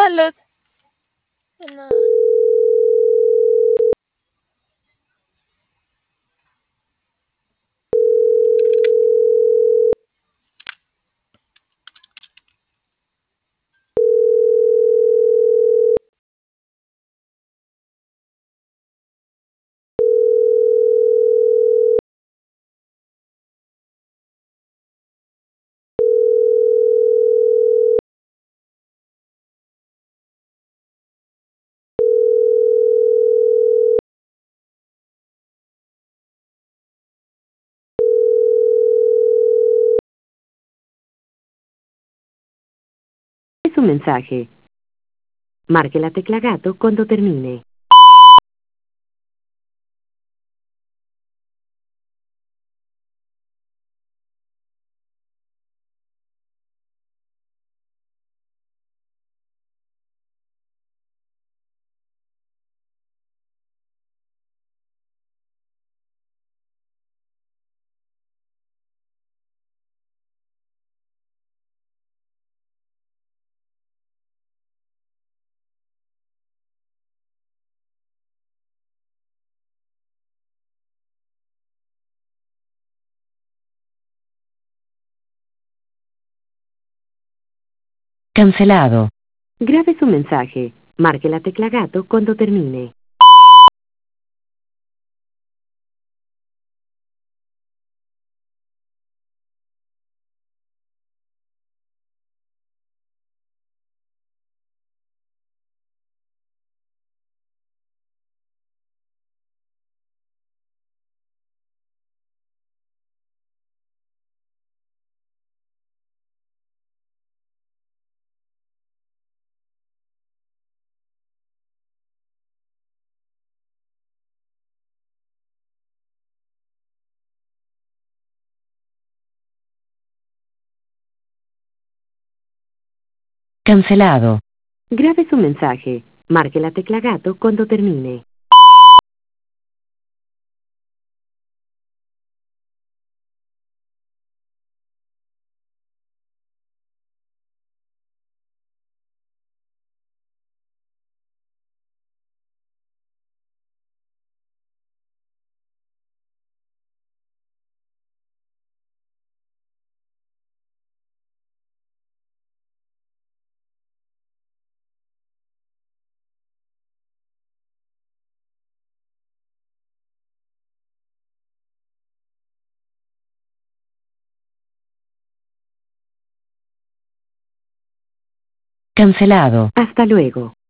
Salud. No. Su mensaje. Marque la tecla gato cuando termine. Cancelado. Grabe su mensaje. Marque la tecla gato cuando termine. Cancelado. Grabe su mensaje. Marque la tecla gato cuando termine. Cancelado. Hasta luego.